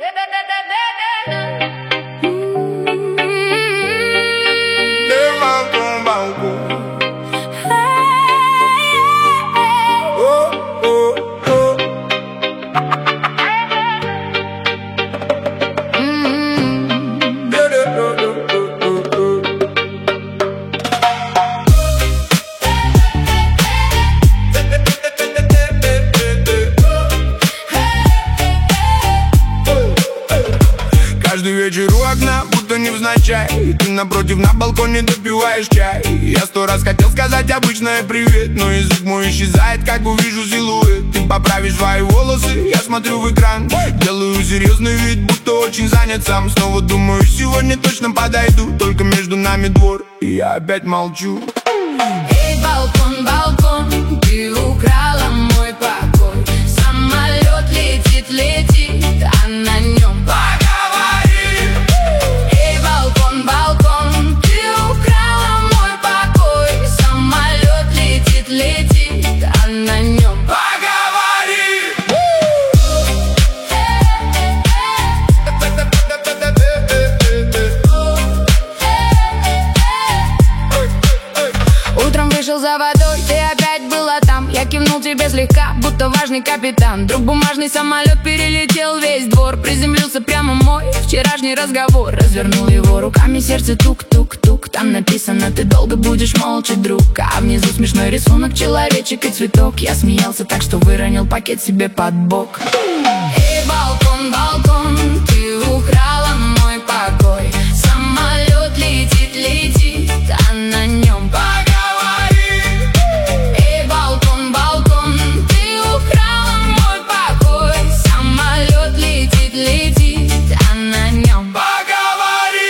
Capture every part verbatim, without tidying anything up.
Каждый вечер у окна, будто невзначай, и ты напротив на балконе допиваешь чай. Я сто раз хотел сказать обычное привет, но язык мой исчезает, как увижу силуэт. Ты поправишь свои волосы, я смотрю в экран, делаю серьезный вид, будто очень занят сам. Снова думаю, сегодня точно подойду, только между нами двор, и я опять молчу. Эй, балкон, балкон, ты украла мой покой. Самолет летит, летит, а на нем поговори. Эй, балкон, балкон, ты украла мой покой. Самолет летит, летит, а на нем поговори. Утром вышел за водой, ты опять была там. Я кивнул тебе слегка, будто важный капитан. Вдруг бумажный самолет перелетел весь двор. Приземлился прямо мой вчерашний разговор. Развернул его руками, сердце тук-тук-тук. Там написано: ты долго будешь молча, друг. А внизу смешной рисунок, человечек и цветок. Я смеялся так, что выронил пакет себе под бок. Эй, балкон, балкон, ты украла мой покой. Самолет летит, летит, а на нем поговори. Эй, балкон, балкон, ты украла мой покой. Самолет летит, летит, а на нем поговори.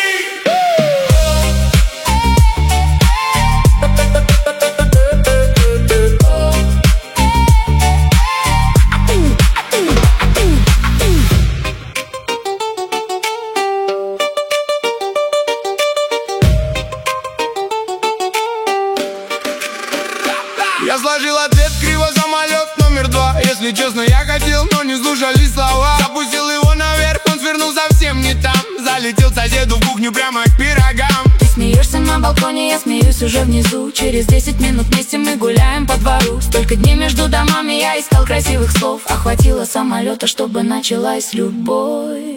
Я сложил ответ криво, самолет номер два. Если честно, я хотел, но не слушали слова. Запустил его наверх, он свернул совсем не там. Залетел соседу в кухню прямо к пирогам. Ты смеешься на балконе, я смеюсь уже внизу. Через десять минут вместе мы гуляем по двору. Столько дней между домами, я искал красивых слов. А хватило самолета, чтобы началась любовь.